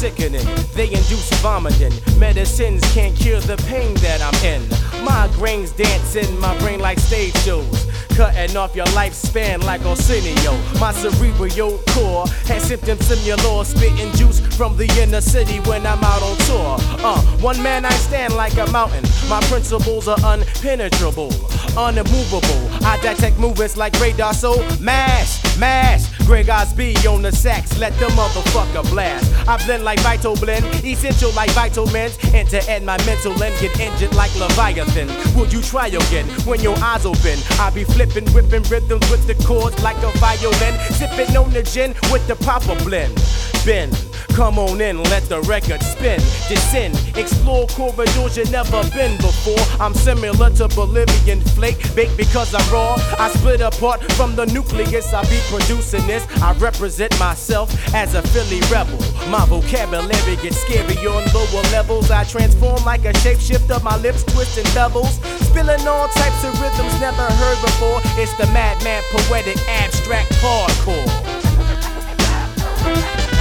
sickening, they induce vomiting. Medicines can't cure the pain that I'm in. Migraines dance in my brain like stage shows, cutting off your lifespan like Arsenio. My cerebral core has symptoms similar, spitting juice from the inner city when I'm out on tour. One man I stand like a mountain. My principles are unpenetrable, unimmovable. I detect movements like radar, so mash. Greg Osby on the sax, let the motherfucker blast. I blend like Vital Blend, essential like vitamins, and to end my mental and get injured like Leviathan. Will you try again when your eyes open? I be flipping, ripping rhythms with the chords like a violin, sipping on the gin with the proper blend. Bend, come on in, let the record spin. Descend, explore corridors you never been before. I'm similar to Bolivian flake, baked because I'm raw. I split apart from the nucleus, I be producing this. I represent myself as a Philly rebel. My vocabulary gets scary on lower levels. I transform like a shapeshifter, my lips twist and doubles, spilling all types of rhythms never heard before. It's the madman, poetic, abstract, hardcore.